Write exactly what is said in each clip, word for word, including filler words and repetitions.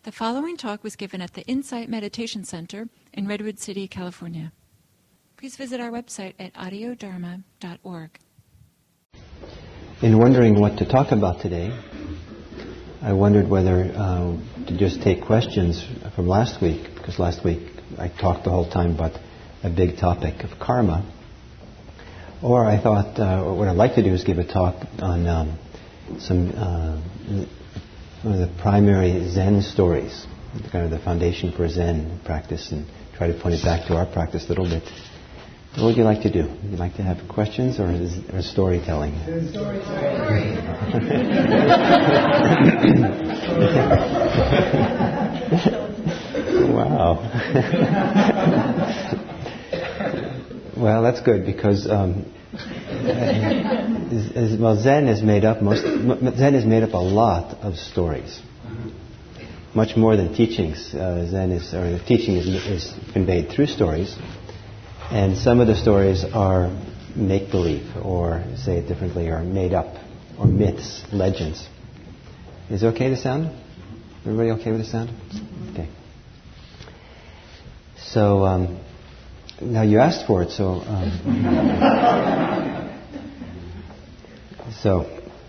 The following talk was given at the Insight Meditation Center in Redwood City, California. Please visit our website at audio dharma dot org. In wondering what to talk about today, I wondered whether uh, to just take questions from last week, because last week I talked the whole time about a big topic of karma. Or I thought uh, what I'd like to do is give a talk on um, some uh, one of the primary Zen stories, kind of the foundation for Zen practice, and try to point it back to our practice a little bit. What would you like to do? Would you like to have questions or, is, or storytelling? Storytelling. Wow. Well, that's good because um, as, as, well, Zen is made up most. Zen is made up a lot of stories, much more than teachings. Uh, Zen is, or the teaching is, is conveyed through stories. And some of the stories are make-believe, or say it differently, are made up, or myths, legends. Is it okay the sound? Everybody okay with the sound? Okay. So, um, now you asked for it, so... Um, so,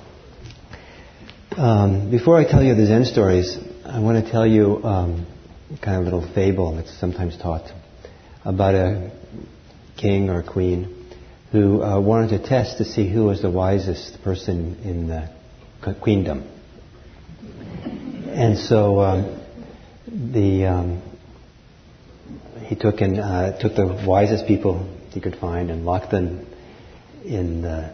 um, before I tell you the Zen stories, I want to tell you um, kind of a little fable that's sometimes taught about a king or queen who uh, wanted to test to see who was the wisest person in the queendom. And so um, the um, he took and uh, took the wisest people he could find and locked them in the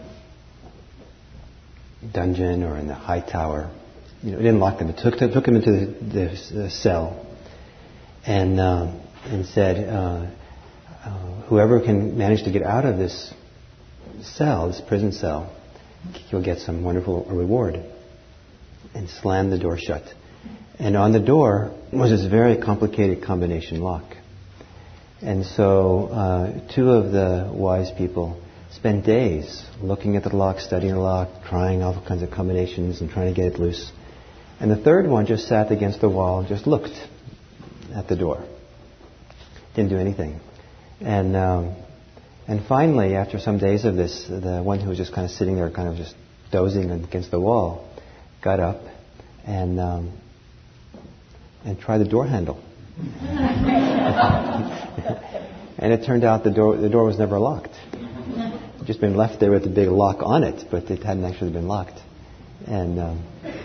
dungeon or in the high tower. You know, he didn't lock them. He took took them into the, the, the cell and um, and said. Uh, Uh, whoever can manage to get out of this cell, this prison cell, he'll get some wonderful reward. And slammed the door shut. And on the door was this very complicated combination lock. And so uh, two of the wise people spent days looking at the lock, studying the lock, trying all kinds of combinations and trying to get it loose. And the third one just sat against the wall and just looked at the door. Didn't do anything. And um, and finally, after some days of this, the one who was just kind of sitting there, kind of just dozing against the wall, got up and um, and tried the door handle. And it turned out the door the door was never locked. It just been left there with a big lock on it, but it hadn't actually been locked. And um,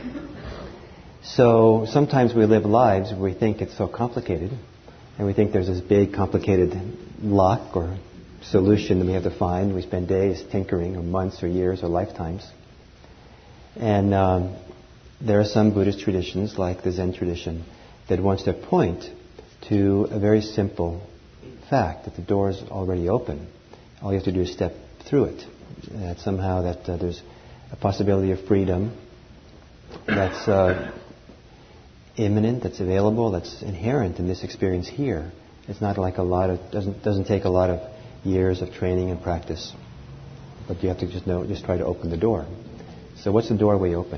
so sometimes we live lives where we think it's so complicated. And we think there's this big, complicated lock or solution that we have to find. We spend days tinkering, or months, or years, or lifetimes. And um, there are some Buddhist traditions, like the Zen tradition, that wants to point to a very simple fact, that the door is already open. All you have to do is step through it. That somehow that uh, there's a possibility of freedom that's... Uh, imminent, that's available, that's inherent in this experience here. It's not like a lot of doesn't doesn't take a lot of years of training and practice, but you have to just know, just try to open the door. So, what's the doorway open?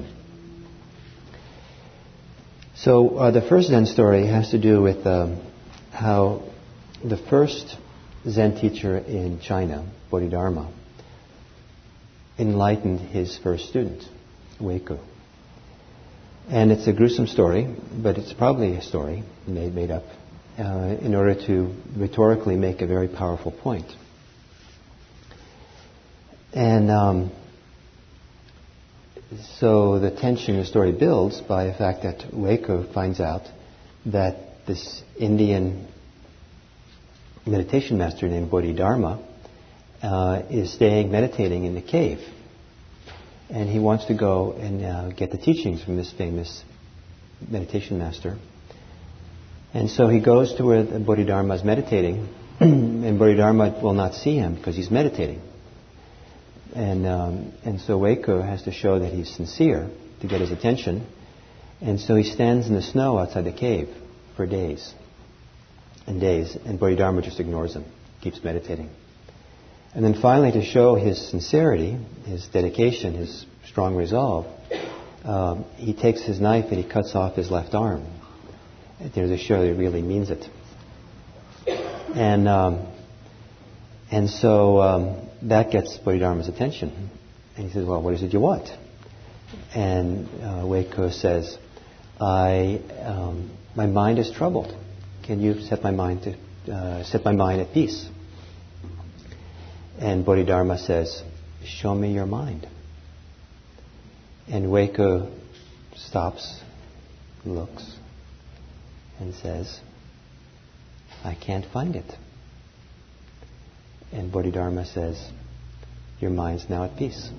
So, uh, the first Zen story has to do with um, how the first Zen teacher in China, Bodhidharma, enlightened his first student, Weiko. And it's a gruesome story, but it's probably a story made, made up uh, in order to rhetorically make a very powerful point. And um, so the tension in the story builds by the fact that Weiko finds out that this Indian meditation master named Bodhidharma uh, is staying meditating in the cave. And he wants to go and uh, get the teachings from this famous meditation master. And so he goes to where Bodhidharma is meditating, and Bodhidharma will not see him because he's meditating. And um, and so Weiko has to show that he's sincere to get his attention. And so he stands in the snow outside the cave for days and days, and Bodhidharma just ignores him, keeps meditating. And then finally, to show his sincerity, his dedication, his strong resolve, um, he takes his knife and he cuts off his left arm. you know, to show that he really means it. And um, and so um, that gets Bodhidharma's attention. And he says, well, what is it you want? And uh, Weiko says, I um, my mind is troubled. Can you set my mind to uh, set my mind at peace? And Bodhidharma says, show me your mind. And Weiko stops, looks, and says, I can't find it. And Bodhidharma says, your mind's now at peace.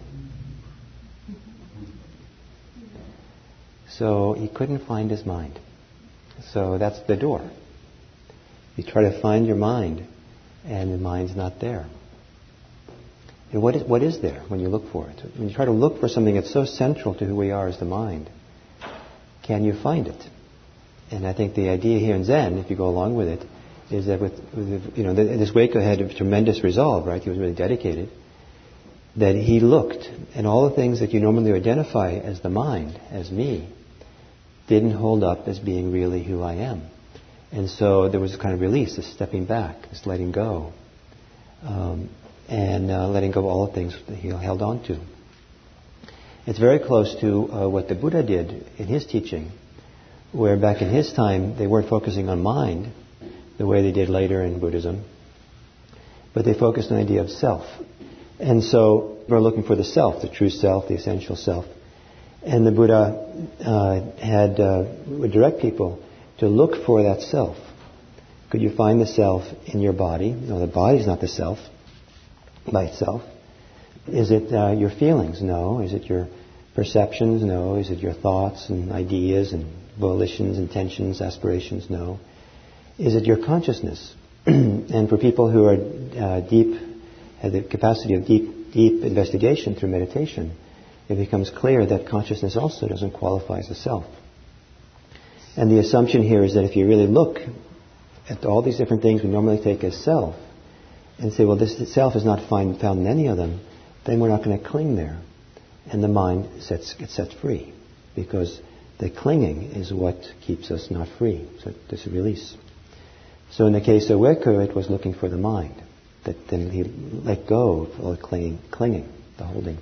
So he couldn't find his mind. So that's the door. You try to find your mind, and the mind's not there. And what is, what is there when you look for it? When you try to look for something that's so central to who we are as the mind, can you find it? And I think the idea here in Zen, if you go along with it, is that with, with you know, this Weiko had a tremendous resolve, right? He was really dedicated. That he looked, and all the things that you normally identify as the mind, as me, didn't hold up as being really who I am. And so there was a kind of release, this stepping back, this letting go, um, and uh, letting go of all the things that he held on to. It's very close to uh, what the Buddha did in his teaching, where back in his time they weren't focusing on mind the way they did later in Buddhism, but they focused on the idea of self. And so we're looking for the self, the true self, the essential self. And the Buddha uh, had uh, would direct people to look for that self. Could you find the self in your body? No, the body's not the self by itself. Is it uh, your feelings? No. Is it your perceptions? No. Is it your thoughts and ideas and volitions, intentions, aspirations? No. Is it your consciousness? And for people who are uh, deep, have the capacity of deep, deep investigation through meditation, it becomes clear that consciousness also doesn't qualify as a self. And the assumption here is that if you really look at all these different things we normally take as self, and say, well, this self is not find, found in any of them, then we're not going to cling there. And the mind sets, gets set free. Because the clinging is what keeps us not free. So this release. So in the case of Weiko, it was looking for the mind. That then he let go of all the clinging, clinging, the holding.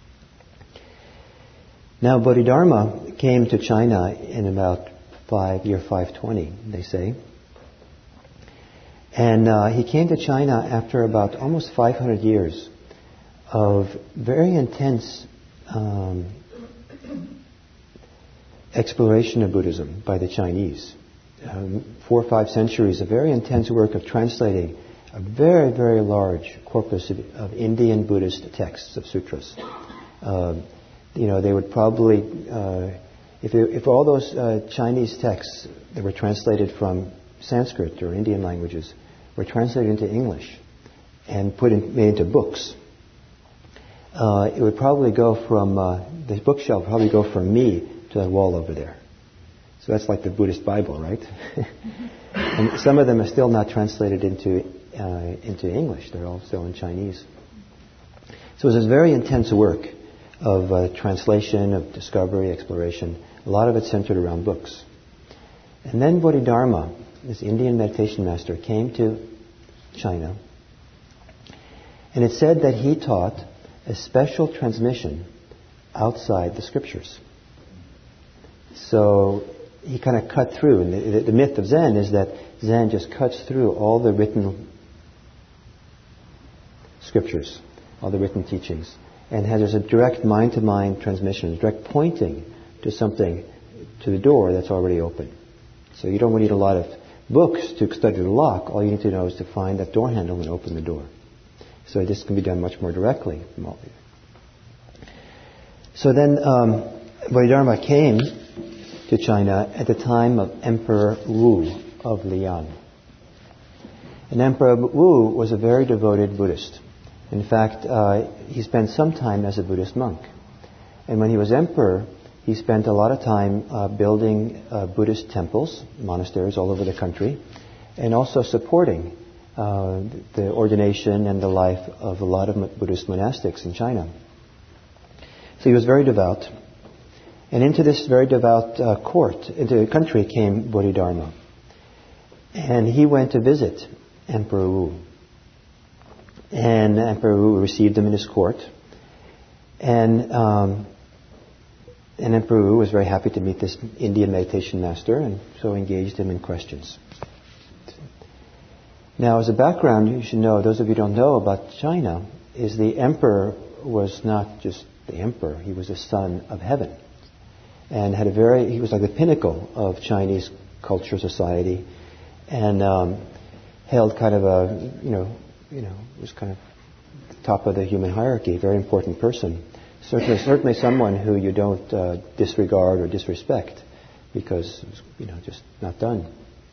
Now Bodhidharma came to China in about five, year five twenty, they say. And uh, he came to China after about almost five hundred years of very intense um, exploration of Buddhism by the Chinese. Um, four or five centuries of very intense work of translating a very, very large corpus of, of Indian Buddhist texts of sutras. Uh, you know, they would probably, uh, if, they, if all those uh, Chinese texts that were translated from Sanskrit or Indian languages were translated into English and put in, made into books, uh, it would probably go from, uh, the bookshelf would probably go from me to the wall over there. So that's like the Buddhist Bible, right? And some of them are still not translated into uh, into English. They're all still in Chinese. So it was this very intense work of uh, translation, of discovery, exploration. A lot of it centered around books. And then Bodhidharma, this Indian meditation master, came to China. And it said that he taught a special transmission outside the scriptures. So he kind of cut through. And the, the myth of Zen is that Zen just cuts through all the written scriptures, all the written teachings, and has a direct mind-to-mind transmission, a direct pointing to something, to the door that's already open. So you don't need a lot of books to study the lock. All you need to know is to find that door handle and open the door. So this can be done much more directly. So then um, Bodhidharma came to China at the time of Emperor Wu of Liang. And Emperor Wu was a very devoted Buddhist. In fact, uh, he spent some time as a Buddhist monk. And when he was emperor, he spent a lot of time uh, building uh, Buddhist temples, monasteries all over the country, and also supporting uh, the ordination and the life of a lot of Buddhist monastics in China. So he was very devout. And into this very devout uh, court, into the country, came Bodhidharma. And he went to visit Emperor Wu. And Emperor Wu received him in his court. And, um, and Emperor Wu was very happy to meet this Indian meditation master, and so engaged him in questions. Now, as a background, you should know, those of you who don't know about China, is the emperor was not just the emperor, he was the son of heaven. And had a very, he was like the pinnacle of Chinese culture, society, and um, held kind of a, you know, you know, was kind of top of the human hierarchy, very important person. Certainly, certainly someone who you don't uh, disregard or disrespect because it was, you know, just not done.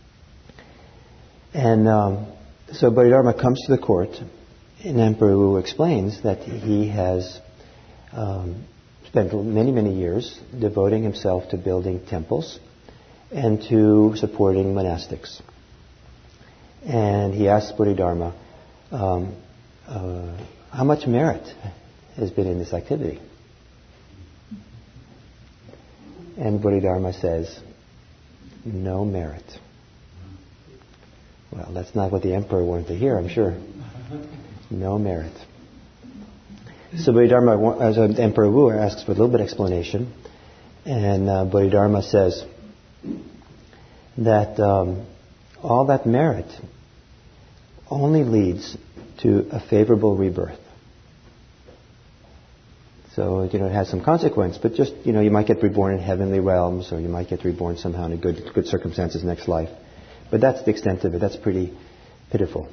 And um, so Bodhidharma comes to the court, and Emperor Wu explains that he has um, spent many, many years devoting himself to building temples and to supporting monastics. And he asks Bodhidharma, um, uh, how much merit has been in this activity? And Bodhidharma says, no merit. Well, that's not what the emperor wanted to hear, I'm sure. No merit. So Bodhidharma, as Emperor Wu, asks for a little bit of explanation. And uh, Bodhidharma says that um, all that merit only leads to a favorable rebirth. So, you know, it has some consequence, but just, you know, you might get reborn in heavenly realms, or you might get reborn somehow in good, good circumstances next life. But that's the extent of it. That's pretty pitiful.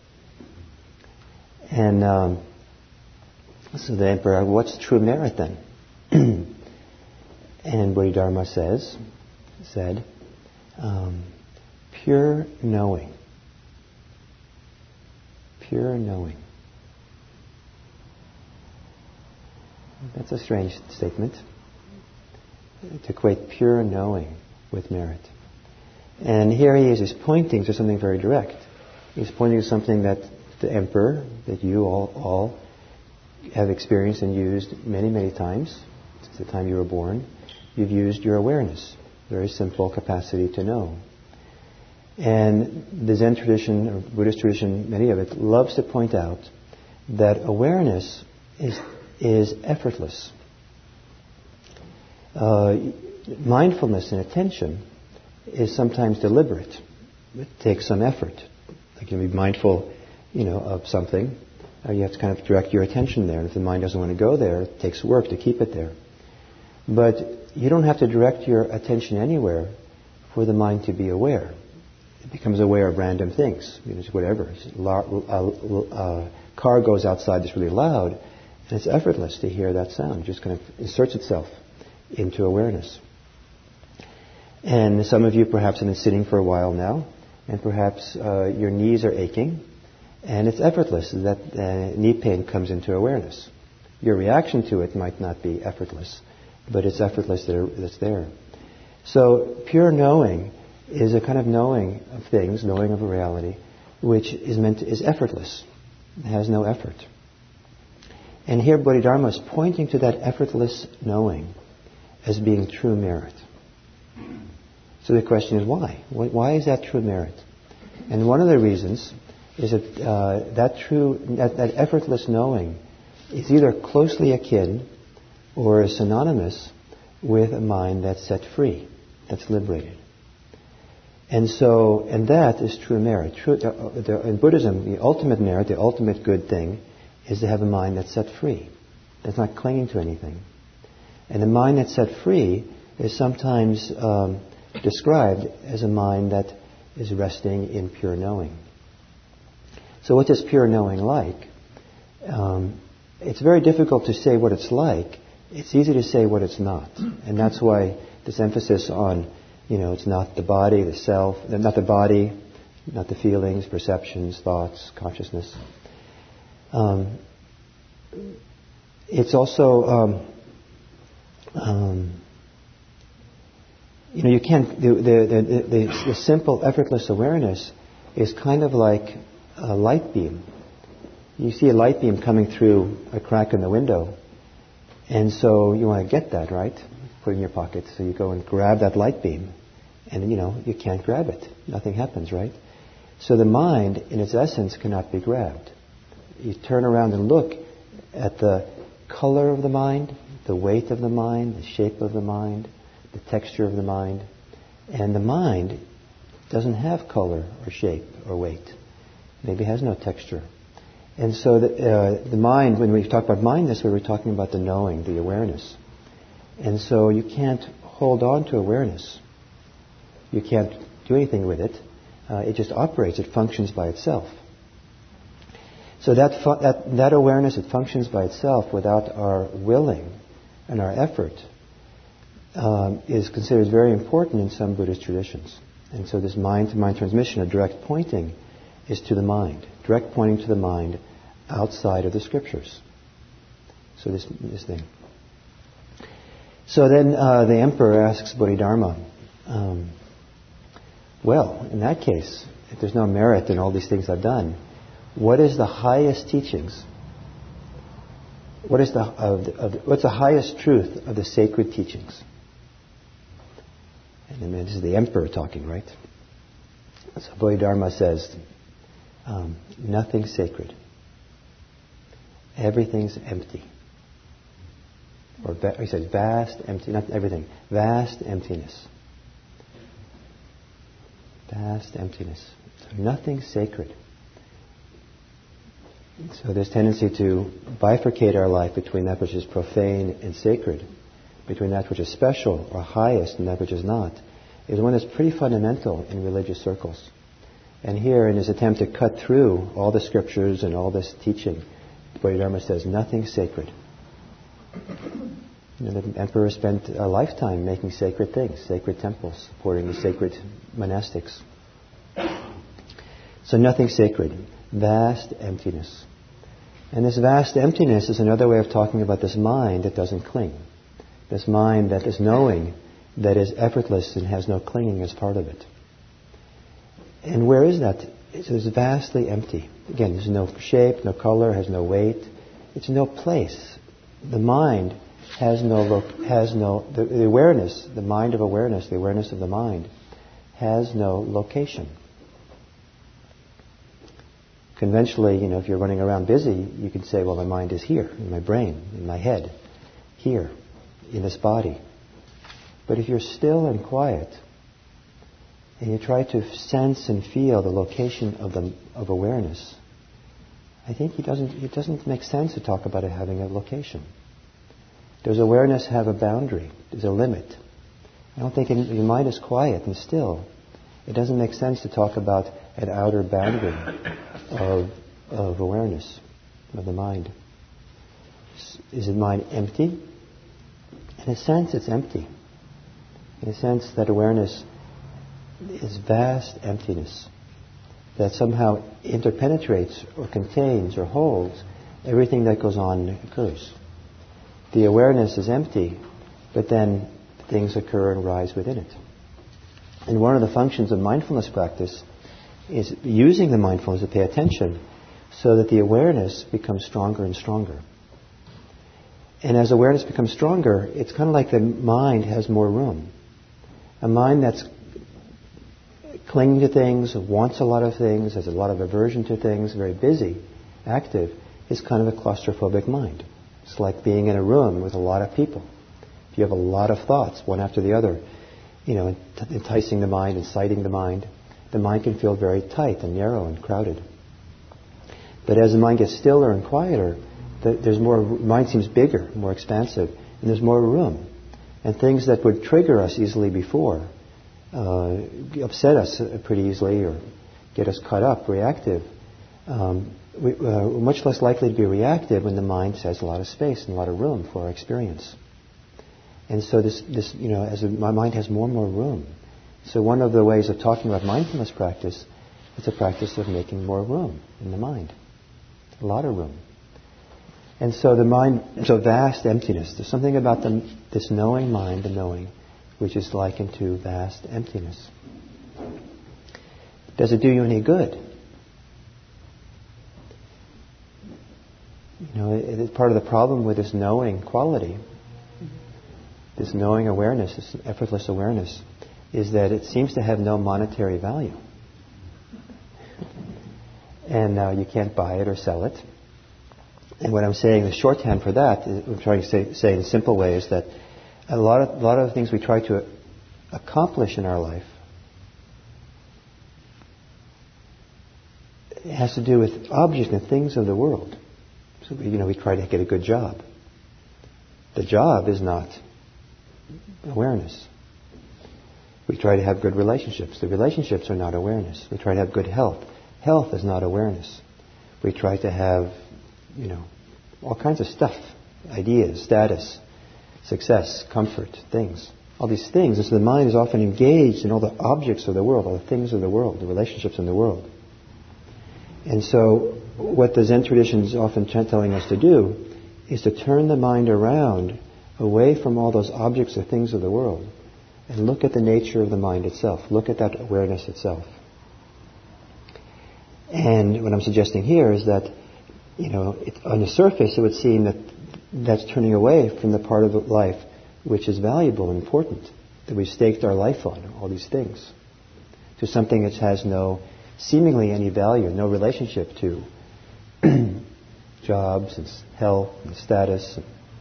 And um, so the emperor, what's true merit then? And Bodhidharma says, said, um, pure knowing. Pure knowing. That's a strange statement, to equate pure knowing with merit. And here he is, he's pointing to something very direct. He's pointing to something that the emperor, that you all, all have experienced and used many, many times since the time you were born. You've used your awareness, very simple capacity to know. And the Zen tradition, or Buddhist tradition, many of it, loves to point out that awareness is is effortless. Uh, mindfulness and attention is sometimes deliberate. It takes some effort. Like you can be mindful, you know, of something. Uh, you have to kind of direct your attention there. And if the mind doesn't want to go there, it takes work to keep it there. But you don't have to direct your attention anywhere for the mind to be aware. It becomes aware of random things, you know, whatever. A uh, car goes outside that's really loud, and it's effortless to hear that sound. It just kind of inserts itself into awareness. And some of you perhaps have been sitting for a while now, and perhaps uh, your knees are aching, and it's effortless that uh, knee pain comes into awareness. Your reaction to it might not be effortless, but it's effortless that it's there. So pure knowing is a kind of knowing of things, knowing of a reality, which is meant to, is effortless. It has no effort. And here Bodhidharma is pointing to that effortless knowing as being true merit. So the question is why? Why is that true merit? And one of the reasons is that uh, that true, that, that effortless knowing is either closely akin or is synonymous with a mind that's set free, that's liberated. And so, and that is true merit. True, uh, the, in Buddhism, the ultimate merit, the ultimate good thing, is to have a mind that's set free, that's not clinging to anything. And a mind that's set free is sometimes um, described as a mind that is resting in pure knowing. So what is pure knowing like? Um, it's very difficult to say what it's like. It's easy to say what it's not. And that's why this emphasis on, you know, it's not the body, the self, not the body, not the feelings, perceptions, thoughts, consciousness. Um, it's also, um, um, you know, you can't, the, the, the, the, the simple, effortless awareness is kind of like a light beam. You see a light beam coming through a crack in the window, and so you want to get that, right? put in your pocket. So you go and grab that light beam, and you know, you can't grab it. Nothing happens, right? So the mind, in its essence, cannot be grabbed. You turn around and look at the color of the mind, the weight of the mind, the shape of the mind, the texture of the mind, and the mind doesn't have color or shape or weight. Maybe has no texture. And so the, uh, the mind, when we talk about mindness, we were talking about the knowing, the awareness. And so you can't hold on to awareness. You can't do anything with it. Uh, it just operates. It functions by itself. So that, fu- that that awareness, it functions by itself without our willing and our effort, um, is considered very important in some Buddhist traditions. And so this mind-to-mind transmission, a direct pointing, is to the mind. Direct pointing to the mind outside of the scriptures. So this, this thing. So then uh, the emperor asks Bodhidharma, um, well, in that case, if there's no merit in all these things I've done, what is the highest teachings? What is the, of the, of the what's the highest truth of the sacred teachings? And then this is the emperor talking, right? So Bodhidharma says, um, nothing's sacred. Everything's empty. Or va- he says vast empty, not everything, vast emptiness. Vast emptiness. So nothing's sacred. So there's tendency to bifurcate our life between that which is profane and sacred, between that which is special or highest and that which is not, is one that's pretty fundamental in religious circles. And here, in his attempt to cut through all the scriptures and all this teaching, Bodhidharma says, nothing's sacred. You know, the emperor spent a lifetime making sacred things, sacred temples, supporting the sacred monastics. So nothing's sacred. Vast emptiness. And this vast emptiness is another way of talking about this mind that doesn't cling. This mind that is knowing, that is effortless and has no clinging as part of it. And where is that? It's vastly empty. Again, there's no shape, no color, has no weight. It's no place. The mind has no look, has no the, the awareness, the mind of awareness, the awareness of the mind, has no location. Conventionally, you know, if you're running around busy, you can say, well, my mind is here, in my brain, in my head, here, in this body. But if you're still and quiet, and you try to sense and feel the location of the of awareness, I think it doesn't it doesn't make sense to talk about it having a location. Does awareness have a boundary? There's a limit. I don't think if your mind is quiet and still, it doesn't make sense to talk about an outer boundary of of awareness, of the mind. Is the mind empty? In a sense, it's empty. In a sense, that awareness is vast emptiness that somehow interpenetrates or contains or holds everything that goes on and occurs. The awareness is empty, but then things occur and rise within it. And one of the functions of mindfulness practice is using the mindfulness to pay attention so that the awareness becomes stronger and stronger. And as awareness becomes stronger, it's kind of like the mind has more room. A mind that's clinging to things, wants a lot of things, has a lot of aversion to things, very busy, active, is kind of a claustrophobic mind. It's like being in a room with a lot of people. If you have a lot of thoughts, one after the other, you know, enticing the mind, inciting the mind, the mind can feel very tight and narrow and crowded. But as the mind gets stiller and quieter, there's more, mind seems bigger, more expansive, and there's more room. And things that would trigger us easily before, uh, upset us pretty easily or get us caught up, reactive, um, we, uh, we're much less likely to be reactive when the mind has a lot of space and a lot of room for our experience. And so this, this you know, as my mind has more and more room. So one of the ways of talking about mindfulness practice is a practice of making more room in the mind. A lot of room. And so the mind is a vast emptiness. There's something about the, this knowing mind, the knowing, which is likened to vast emptiness. Does it do you any good? You know, it, it, part of the problem with this knowing quality this knowing awareness, this effortless awareness, is that it seems to have no monetary value. And uh, you can't buy it or sell it. And what I'm saying, the shorthand for that, is, I'm trying to say, say in a simple way, is that a lot of, a lot of the things we try to accomplish in our life, it has to do with objects and things of the world. So, we, you know, we try to get a good job. The job is not awareness. We try to have good relationships. The relationships are not awareness. We try to have good health. Health is not awareness. We try to have, you know, all kinds of stuff, ideas, status, success, comfort, things. All these things. And so the mind is often engaged in all the objects of the world, all the things of the world, the relationships in the world. And so what the Zen tradition is often telling us to do is to turn the mind around away from all those objects or things of the world and look at the nature of the mind itself. Look at that awareness itself. And what I'm suggesting here is that, you know, it, on the surface it would seem that that's turning away from the part of life which is valuable and important, that we've staked our life on, all these things, to something that has no, seemingly any value, no relationship to jobs and health and status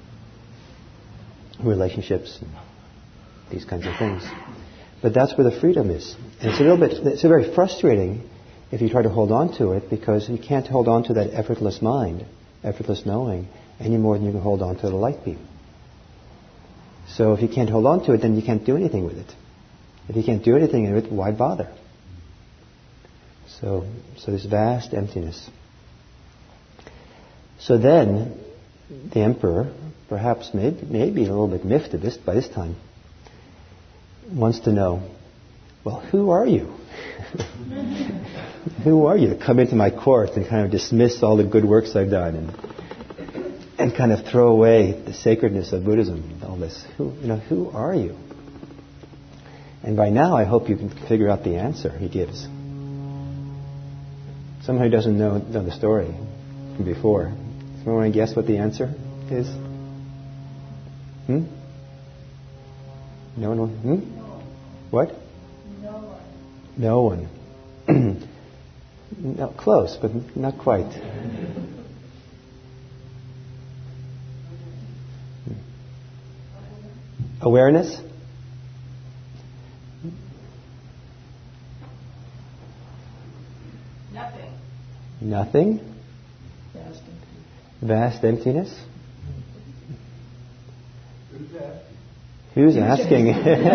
and relationships and these kinds of things. But that's where the freedom is. And it's a little bit, it's a very frustrating if you try to hold on to it, because you can't hold on to that effortless mind, effortless knowing, any more than you can hold on to the light beam. So if you can't hold on to it, then you can't do anything with it. If you can't do anything with it, why bother? So, so this vast emptiness. So then, the emperor, perhaps maybe, maybe a little bit miffed at this by this time, wants to know, well, who are you? Who are you to come into my court and kind of dismiss all the good works I've done and and kind of throw away the sacredness of Buddhism, all this? Who, you know, who are you? And by now, I hope you can figure out the answer he gives. Someone who doesn't know, know the story from before. Someone want to guess what the answer is? Hmm? No one? Will, hmm? No. What? No one. No one. No, close, but not quite. Awareness? Nothing. Nothing? Vast emptiness. Vast emptiness? Who's Who's asking?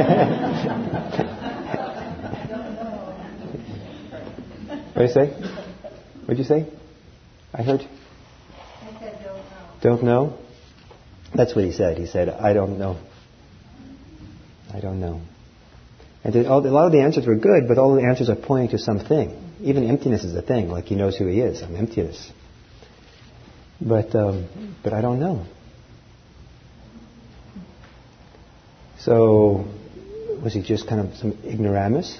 What did you say? What did you say? I heard. I said don't know. Don't know? That's what he said. He said, I don't know. I don't know. And a lot of the answers were good, but all the answers are pointing to something. Even emptiness is a thing, like he knows who he is. I'm emptiness. But, um, but I don't know. So, was he just kind of some ignoramus?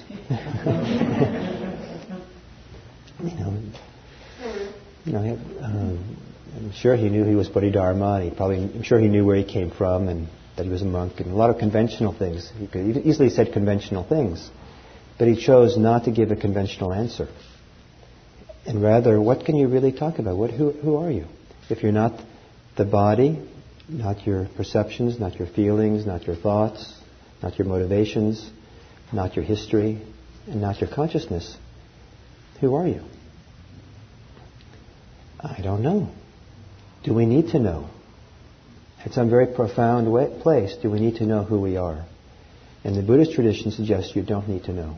you know, you know, um, I'm sure he knew he was Bodhidharma, and he probably, I'm sure he knew where he came from, and that he was a monk, and a lot of conventional things. He could easily said conventional things, but he chose not to give a conventional answer. And rather, what can you really talk about? What, who, who are you? If you're not the body, not your perceptions, not your feelings, not your thoughts, not your motivations, not your history, and not your consciousness, who are you? I don't know. Do we need to know? At some very profound way, place, do we need to know who we are? And the Buddhist tradition suggests you don't need to know.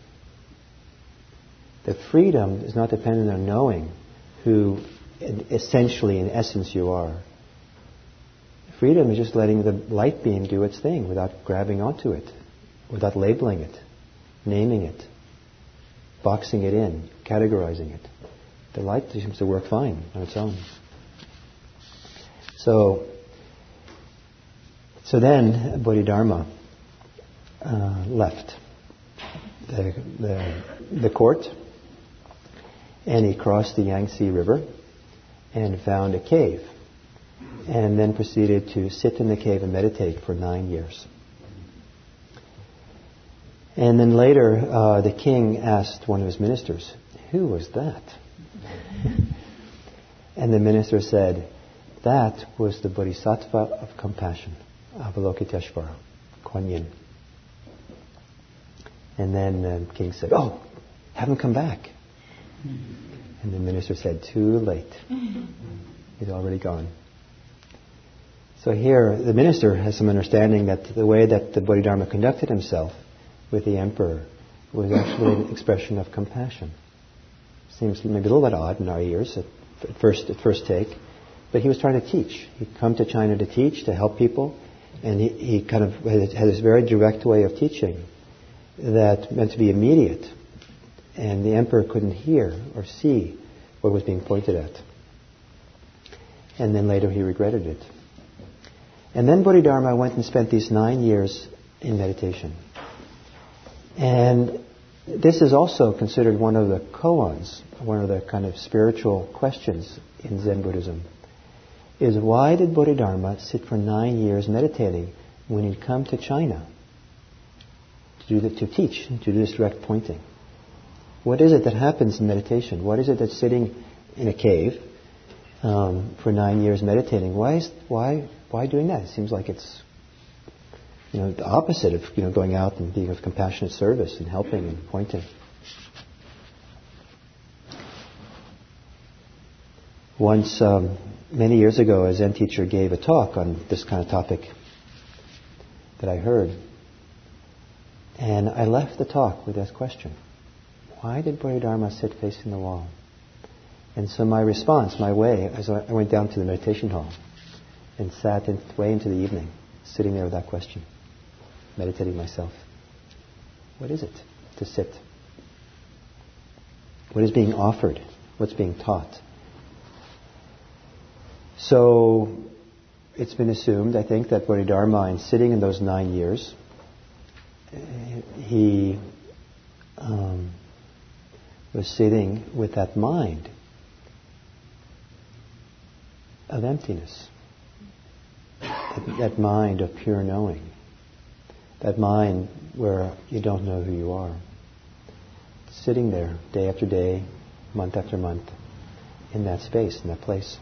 That freedom is not dependent on knowing who essentially, in essence, you are. Freedom is just letting the light beam do its thing without grabbing onto it, without labeling it, naming it, boxing it in, categorizing it. The light seems to work fine on its own. So, so then Bodhidharma uh, left the, the, the court, and he crossed the Yangtze River and found a cave. and then proceeded to sit in the cave and meditate for nine years. And then later, uh, the king asked one of his ministers, "Who was that?" And the minister said, "That was the Bodhisattva of compassion, Avalokiteshvara, Kuan Yin." And then the king said, "Oh, have him come back." And the minister said, "Too late. He's already gone." So here, the minister has some understanding that the way that the Bodhidharma conducted himself with the emperor was actually an expression of compassion. Seems maybe a little bit odd in our ears at first, at first take, but he was trying to teach. He'd come to China to teach, to help people, and he, he kind of had this very direct way of teaching that meant to be immediate, and the emperor couldn't hear or see what was being pointed at. And then later he regretted it. And then Bodhidharma went and spent these nine years in meditation. And this is also considered one of the koans, one of the kind of spiritual questions in Zen Buddhism, is why did Bodhidharma sit for nine years meditating when he'd come to China to, do the, to teach, to do this direct pointing? What is it that happens in meditation? What is it that's sitting in a cave um, for nine years meditating? Why is, why why doing that? It seems like it's you know the opposite of you know going out and being of compassionate service and helping and pointing. Once, um, many years ago, a Zen teacher gave a talk on this kind of topic that I heard. And I left the talk with this question. Why did Bodhidharma sit facing the wall? And so my response, my way, as I went down to the meditation hall and sat in, way into the evening, sitting there with that question, meditating myself. What is it to sit? What is being offered? What's being taught? So it's been assumed, I think, that Bodhidharma, in sitting in those nine years, he um, was sitting with that mind of emptiness, that, that mind of pure knowing, that mind where you don't know who you are, sitting there day after day, month after month, in that space, in that place.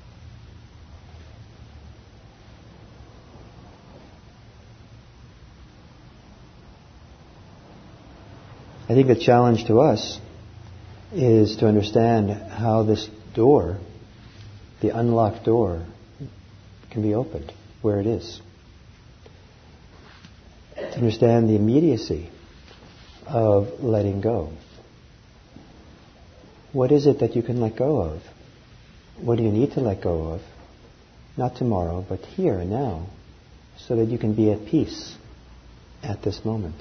I think the challenge to us is to understand how this door, the unlocked door, can be opened, where it is. To understand the immediacy of letting go. What is it that you can let go of? What do you need to let go of? Not tomorrow, but here and now, so that you can be at peace at this moment.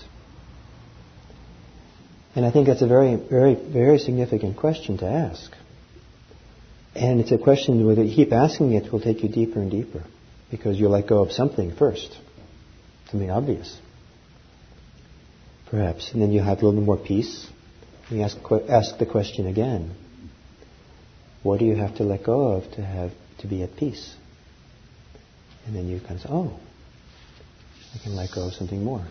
And I think that's a very, very, very significant question to ask. And it's a question where you keep asking it will take you deeper and deeper, because you let go of something first, something obvious, perhaps, and then you have a little bit more peace. And you ask, ask the question again: what do you have to let go of to have to be at peace? And then you kind of say, oh, I can let go of something more.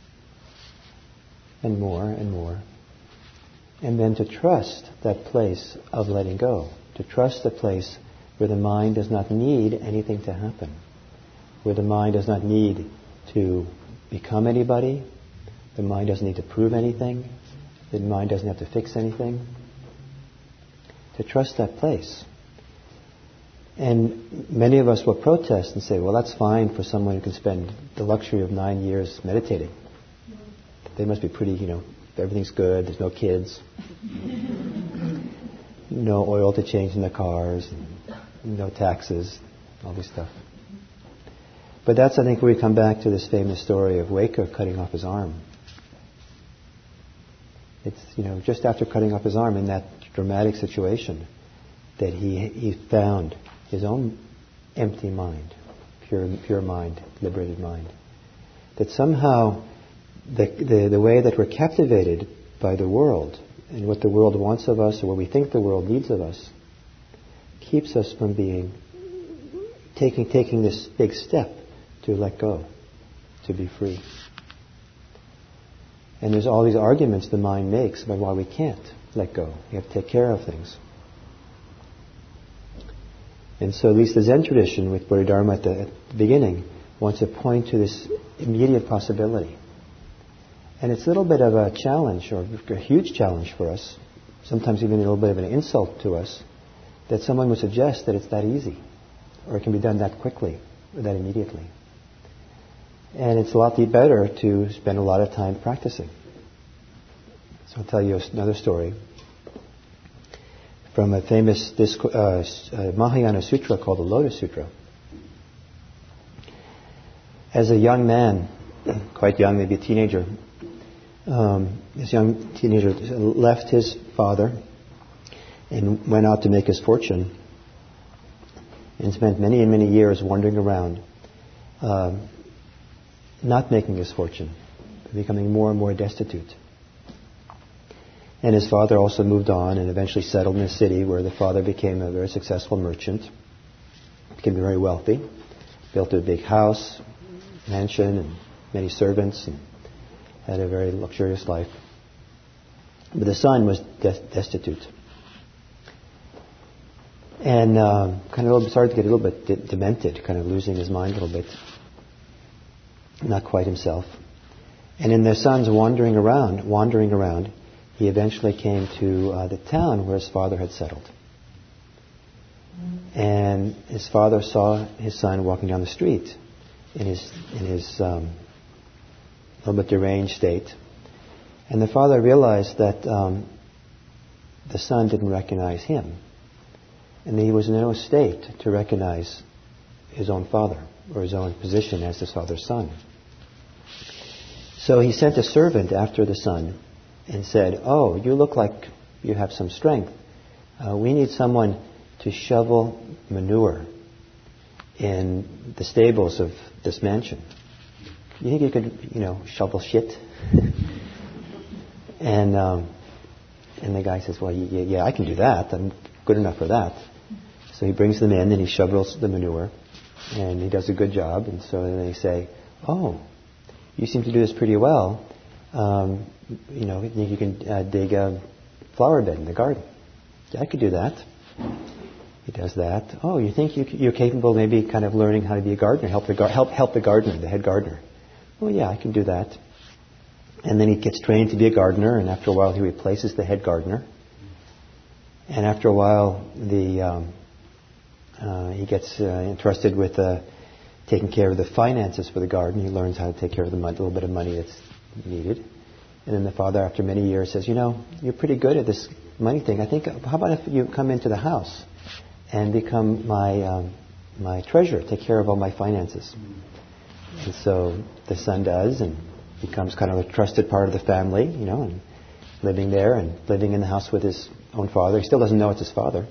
And more and more. And then to trust that place of letting go. To trust the place where the mind does not need anything to happen. Where the mind does not need to become anybody. The mind doesn't need to prove anything. The mind doesn't have to fix anything. To trust that place. And many of us will protest and say, well, that's fine for someone who can spend the luxury of nine years meditating. They must be pretty, you know, everything's good, there's no kids, no oil to change in the cars, no taxes, all this stuff. But that's, I think, where we come back to this famous story of Waker cutting off his arm. It's, you know, just after cutting off his arm in that dramatic situation that he he found his own empty mind, pure pure mind, liberated mind. That somehow The, the, the way that we're captivated by the world and what the world wants of us or what we think the world needs of us keeps us from being taking taking this big step to let go, to be free. And there's all these arguments the mind makes about why we can't let go. You have to take care of things. And so at least the Zen tradition with Bodhidharma at the, at the beginning wants to point to this immediate possibility. And it's a little bit of a challenge, or a huge challenge for us, sometimes even a little bit of an insult to us, that someone would suggest that it's that easy, or it can be done that quickly, or that immediately. And it's a lot better to spend a lot of time practicing. So I'll tell you another story from a famous disc, uh, uh, Mahayana Sutra called the Lotus Sutra. As a young man, quite young, maybe a teenager, um, this young teenager left his father and went out to make his fortune, and spent many and many years wandering around, um, not making his fortune, becoming more and more destitute. And his father also moved on and eventually settled in a city where the father became a very successful merchant, became very wealthy, built a big house, mansion, and many servants, and had a very luxurious life. But the son was de- destitute. And uh, kind of started to get a little bit de- demented, kind of losing his mind a little bit, not quite himself. And in the son's wandering around, wandering around, he eventually came to uh, the town where his father had settled. And his father saw his son walking down the street in his in his um, little bit deranged state. And the father realized that um, the son didn't recognize him. And he was in no state to recognize his own father or his own position as his father's son. So he sent a servant after the son and said, "Oh, you look like you have some strength. Uh, we need someone to shovel manure in the stables of this mansion. You think you could, you know, shovel shit?" and um, and the guy says, "Well, yeah, yeah, I can do that. I'm good enough for that." So he brings them in and he shovels the manure, and he does a good job. And so then they say, "Oh, you seem to do this pretty well. Um, you know, you think you can uh, dig a flower bed in the garden?" "Yeah, I could do that." He does that. "Oh, you think you, you're capable, maybe, kind of learning how to be a gardener, help the gar- help help the gardener, the head gardener?" "Oh, yeah, I can do that." And then he gets trained to be a gardener, and after a while he replaces the head gardener. And after a while, the um, uh, he gets uh, entrusted with uh, taking care of the finances for the garden. He learns how to take care of the money, little bit of money that's needed. And then the father, after many years, says, "You know, you're pretty good at this money thing. I think, how about if you come into the house and become my um, my treasurer, take care of all my finances?" And so the son does, and becomes kind of a trusted part of the family, you know, and living there and living in the house with his own father. He still doesn't know it's his father.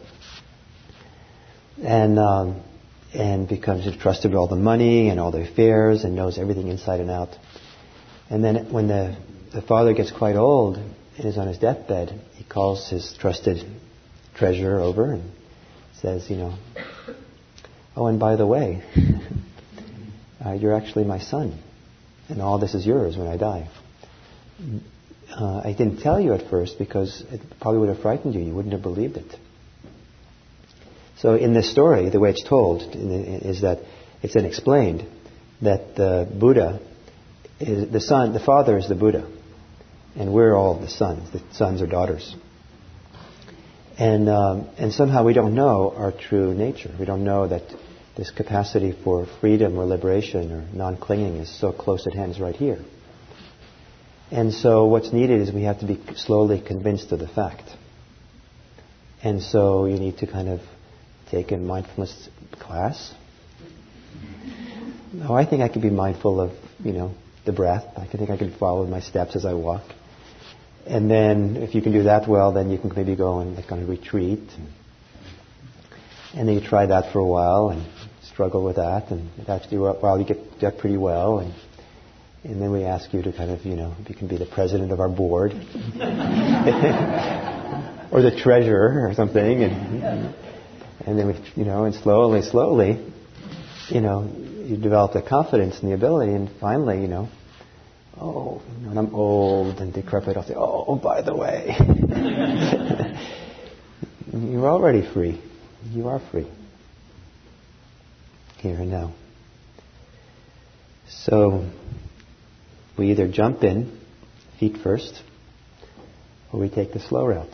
And um, and becomes entrusted with all the money and all the affairs and knows everything inside and out. And then when the, the father gets quite old and is on his deathbed, he calls his trusted treasurer over and says, you know, "Oh, and by the way, uh, you're actually my son, and all this is yours when I die. Uh, I didn't tell you at first because it probably would have frightened you. You wouldn't have believed it." So in this story, the way it's told is that it's then explained that the Buddha is the son, the father is the Buddha, and we're all the sons, the sons or daughters. And um, and somehow we don't know our true nature. We don't know that this capacity for freedom or liberation or non-clinging is so close at hand, is right here. And so what's needed is we have to be slowly convinced of the fact. And so you need to kind of take a mindfulness class. Oh, I think I can be mindful of, you know, the breath. I can think I can follow my steps as I walk. And then if you can do that well, then you can maybe go on like on a retreat. And, and then you try that for a while and struggle with that. And after a while you get that pretty well. And and then we ask you to kind of, you know, if you can be the president of our board. Or the treasurer or something. And, and then we, you know, and slowly, slowly, you know, you develop the confidence and the ability, and finally, you know, oh, when I'm old and decrepit, I'll say, oh, by the way, you're already free. You are free. Here and now. So, we either jump in, feet first, or we take the slow route.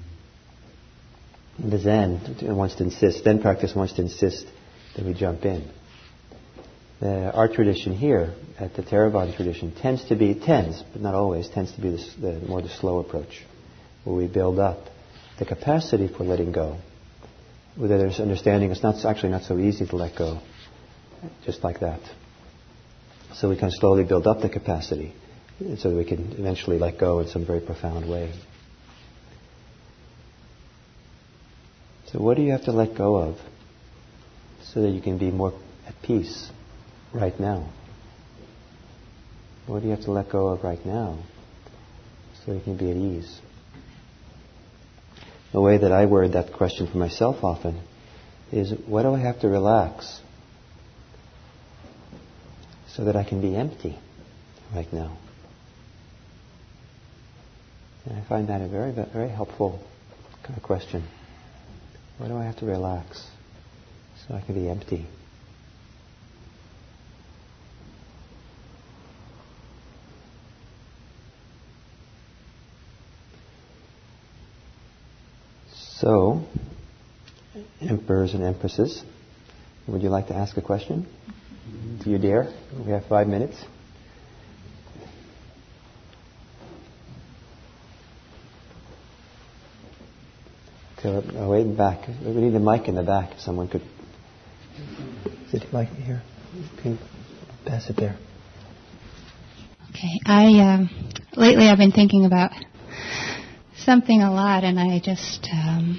The Zen wants to insist, Zen practice wants to insist that we jump in. The, our tradition here, at the Theravada tradition, tends to be, tends, but not always, tends to be the, the more the slow approach, where we build up the capacity for letting go. With there's understanding it's not actually not so easy to let go, just like that. So we can slowly build up the capacity so that we can eventually let go in some very profound way. So what do you have to let go of so that you can be more at peace right now? What do you have to let go of right now so you can be at ease? The way that I word that question for myself often is, what do I have to relax so that I can be empty right now? And I find that a very, very helpful kind of question. What do I have to relax so I can be empty? So, emperors and empresses, would you like to ask a question? Do you dare? We have five minutes. So, oh, way back. We need a mic in the back. If someone could. Is it mic here? Can you pass it there? Okay. I um, lately I've been thinking about something a lot, and I just um,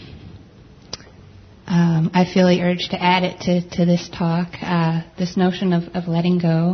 um, I feel the urge to add it to, to this talk. Uh, this notion of, of letting go.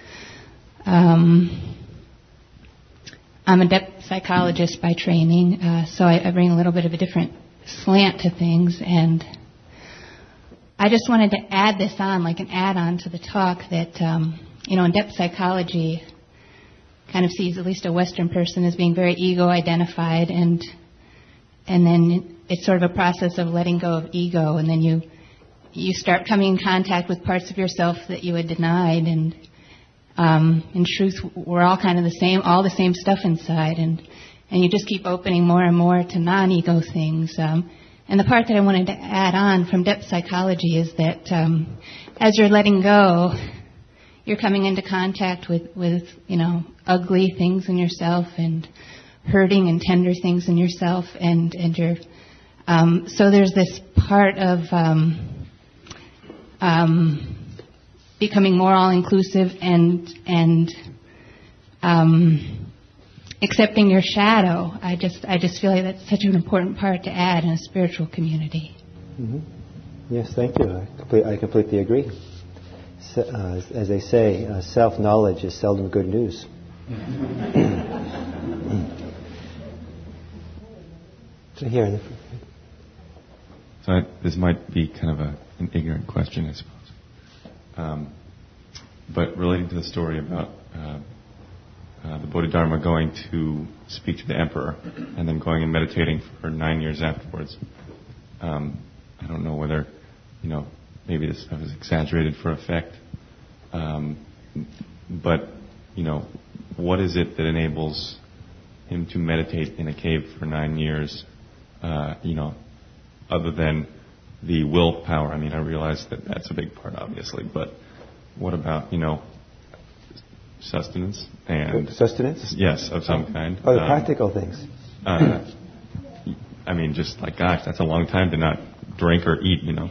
Um, I'm a depth psychologist by training, uh, so I, I bring a little bit of a different slant to things, and I just wanted to add this on, like an add-on to the talk, that um, you know, in depth psychology, kind of sees at least a Western person as being very ego-identified, and and then it's sort of a process of letting go of ego, and then you you start coming in contact with parts of yourself that you had denied, and um, in truth, we're all kind of the same, all the same stuff inside, and and you just keep opening more and more to non-ego things. Um, and the part that I wanted to add on from depth psychology is that um, as you're letting go, you're coming into contact with, with, you know, ugly things in yourself, and hurting and tender things in yourself, and, and you're, um, so there's this part of um, um, becoming more all-inclusive and, and um, accepting your shadow. I just, I just feel like that's such an important part to add in a spiritual community. Mm-hmm. Yes, thank you. I, complete, I completely agree. Uh, as they say, uh, self-knowledge is seldom good news. So here. In the so I, this might be kind of a, an ignorant question, I suppose. Um, but relating to the story about uh, uh, the Bodhidharma going to speak to the emperor and then going and meditating for nine years afterwards, um, I don't know whether, you know, maybe this stuff is exaggerated for effect. Um, but, you know, what is it that enables him to meditate in a cave for nine years, uh, you know, other than the willpower? I mean, I realize that that's a big part, obviously, but what about, you know, sustenance and... Sustenance? Yes, of some kind. Oh, the um, practical things. Uh, I mean, just like, gosh, that's a long time to not drink or eat, you know.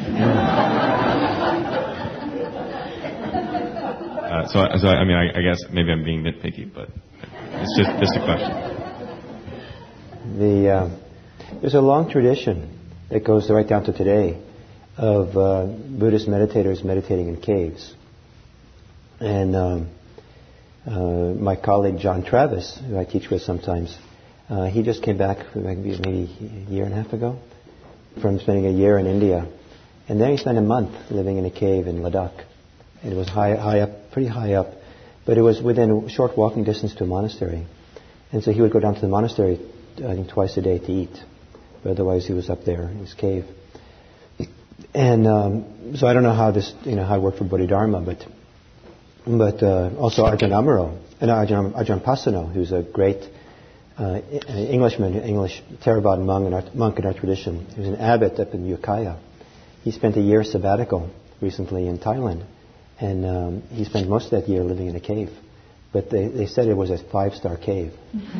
Uh, so, so I mean, I, I guess maybe I'm being nitpicky, but it's just just a question. The uh, there's a long tradition that goes right down to today of uh, Buddhist meditators meditating in caves. And um, uh, my colleague John Travis, who I teach with sometimes, uh, he just came back maybe, maybe a year and a half ago from spending a year in India. And then he spent a month living in a cave in Ladakh. It was high, high up, pretty high up, but it was within a short walking distance to a monastery. And so he would go down to the monastery, I think, twice a day to eat. But otherwise, he was up there in his cave. And um, so I don't know how this, you know, how it worked for Bodhidharma, but but uh, also Ajahn Amaro, and Ajahn, Ajahn Pasano, who's a great uh, Englishman, English Theravada monk in, our, monk in our tradition. He was an abbot up in Ukiah. He spent a year sabbatical recently in Thailand, and um, he spent most of that year living in a cave. But they, they said it was a five-star cave.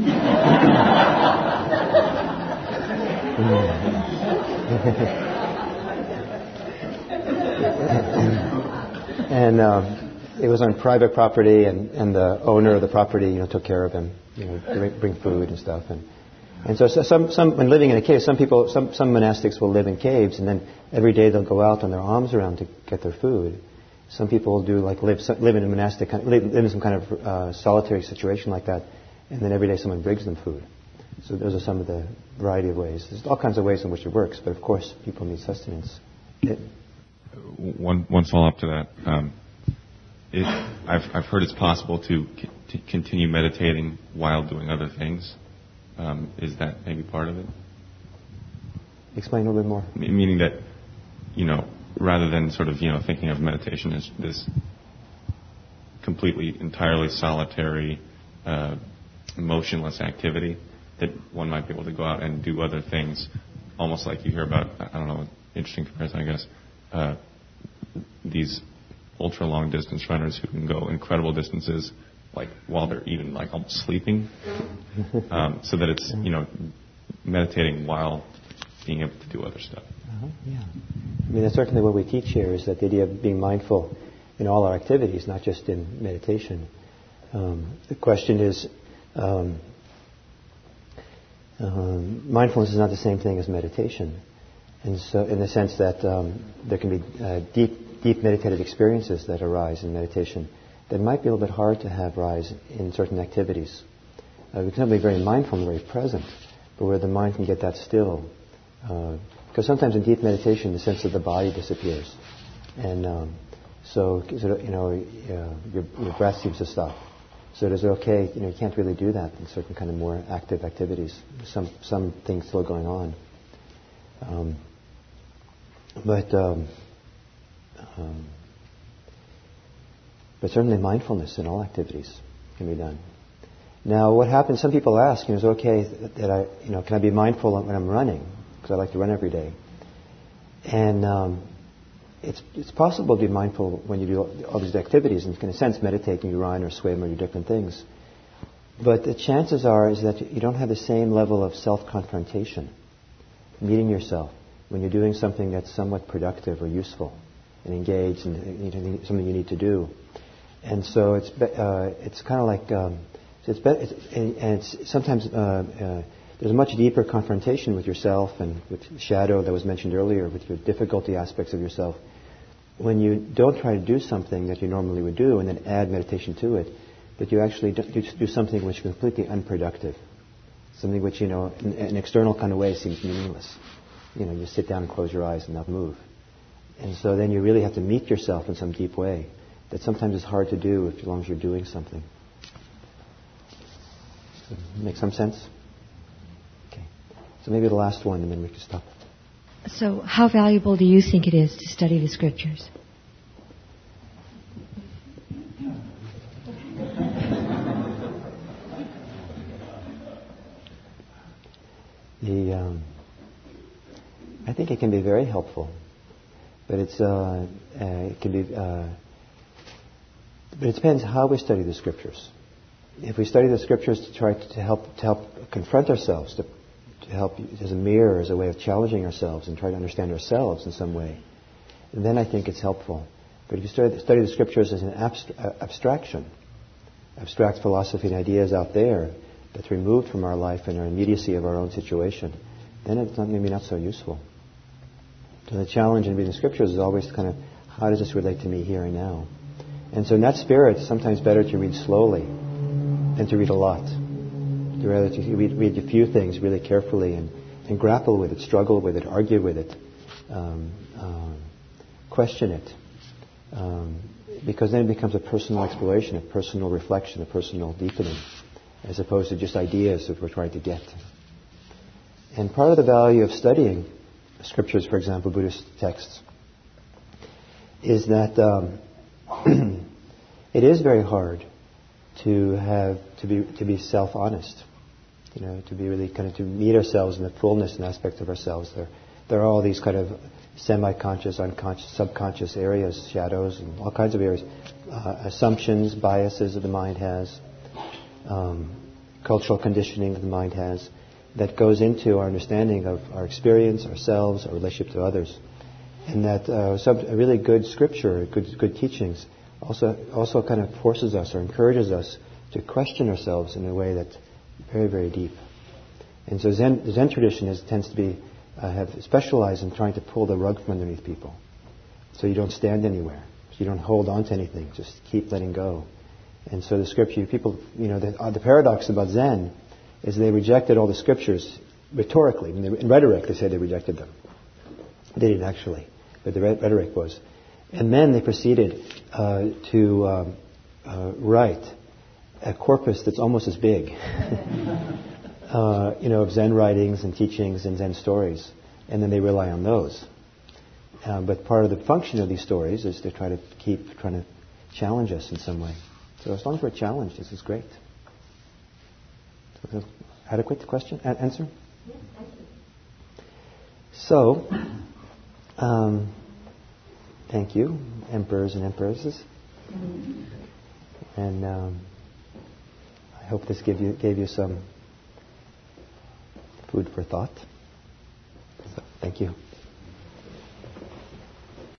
And um, it was on private property, and, and the owner of the property, you know, took care of him, you know, bring, bring food and stuff. And and so, so some, some when living in a cave, some people, some, some monastics will live in caves, and then every day they'll go out on their arms around to get their food. Some people will do like live live in a monastic, live, live in some kind of uh, solitary situation like that, and then every day someone brings them food. So those are some of the variety of ways. There's all kinds of ways in which it works, but of course people need sustenance. It, One one follow up to that. Um, it, I've I've heard it's possible to, c- to continue meditating while doing other things. Um, is that maybe part of it? Explain a little bit more. M- meaning that, you know, rather than sort of, you know, thinking of meditation as this completely, entirely solitary, uh, motionless activity, that one might be able to go out and do other things, almost like you hear about, I don't know, interesting comparison, I guess, uh, these ultra long distance runners who can go incredible distances, like while they're even like almost sleeping, um, so that it's, you know, meditating while being able to do other stuff. Uh-huh, yeah. I mean, that's certainly what we teach here, is that the idea of being mindful in all our activities, not just in meditation. Um, the question is, um, um, mindfulness is not the same thing as meditation. And so, in the sense that um, there can be uh, deep, deep meditative experiences that arise in meditation that might be a little bit hard to have rise in certain activities. Uh, we can be very mindful and very present, but where the mind can get that still. Uh, because sometimes in deep meditation, the sense of the body disappears, and um, so you know uh, your, your breath seems to stop. So it is okay. You know, you can't really do that in certain kind of more active activities. Some some things still going on. Um, But um, um, but certainly mindfulness in all activities can be done. Now, what happens? Some people ask, you know, is it okay that I, you know, can I be mindful when I'm running? Because I like to run every day. And um, it's it's possible to be mindful when you do all these activities, and in a sense, meditate and you run or swim or do different things. But the chances are is that you don't have the same level of self-confrontation, meeting yourself when you're doing something that's somewhat productive or useful and engaged and you know, something you need to do. And so it's uh, it's kind of like um, it's, be- it's and, and it's sometimes uh, uh, there's a much deeper confrontation with yourself and with shadow that was mentioned earlier, with your difficulty aspects of yourself, when you don't try to do something that you normally would do and then add meditation to it, but you actually do, do something which is completely unproductive, something which, you know, in an external kind of way seems meaningless. You know, you sit down and close your eyes and not move. And so then you really have to meet yourself in some deep way that sometimes is hard to do if, as long as you're doing something. So, make some sense? Okay. So maybe the last one and then we can stop. So how valuable do you think it is to study the scriptures? The, um, I think it can be very helpful, but it's uh, uh, it can be, uh, but it depends how we study the scriptures. If we study the scriptures to try to, to help to help confront ourselves, to, to help as a mirror, as a way of challenging ourselves and try to understand ourselves in some way, then I think it's helpful. But if you study, study the scriptures as an abst- uh, abstraction, abstract philosophy and ideas out there that's removed from our life and our immediacy of our own situation, then it's not, maybe not so useful. So the challenge in reading the scriptures is always kind of, how does this relate to me here and now? And so in that spirit, it's sometimes better to read slowly than to read a lot. To rather to read, read a few things really carefully and, and grapple with it, struggle with it, argue with it, um, um, question it. Um, because then it becomes a personal exploration, a personal reflection, a personal deepening, as opposed to just ideas that we're trying to get. And part of the value of studying scriptures, for example, Buddhist texts, is that um, it is very hard to have to be to be self-honest, you know, to be really kind of to meet ourselves in the fullness and aspect of ourselves. There, there are all these kind of semi-conscious, unconscious, subconscious areas, shadows, and all kinds of areas, uh, assumptions, biases that the mind has, um, cultural conditioning that the mind has, that goes into our understanding of our experience, ourselves, our relationship to others. And that uh, sub, a really good scripture, good good teachings, also also kind of forces us or encourages us to question ourselves in a way that's very, very deep. And so Zen, the Zen tradition is, tends to be uh, have specialized in trying to pull the rug from underneath people, so you don't stand anywhere, so you don't hold on to anything, just keep letting go. And so the scripture, people, you know, the, uh, the paradox about Zen is they rejected all the scriptures rhetorically. In, the, in rhetoric, they say they rejected them. They didn't actually, but the rhetoric was. And then they proceeded uh, to um, uh, write a corpus that's almost as big, uh, you know, of Zen writings and teachings and Zen stories, and then they rely on those. Uh, but part of the function of these stories is to try to keep trying to challenge us in some way. So as long as we're challenged, this is great. So, adequate question? A- answer? Yes, thank you. So, um, thank you, emperors and empresses. Mm-hmm. And um, I hope this gave you gave you some food for thought. So, thank you.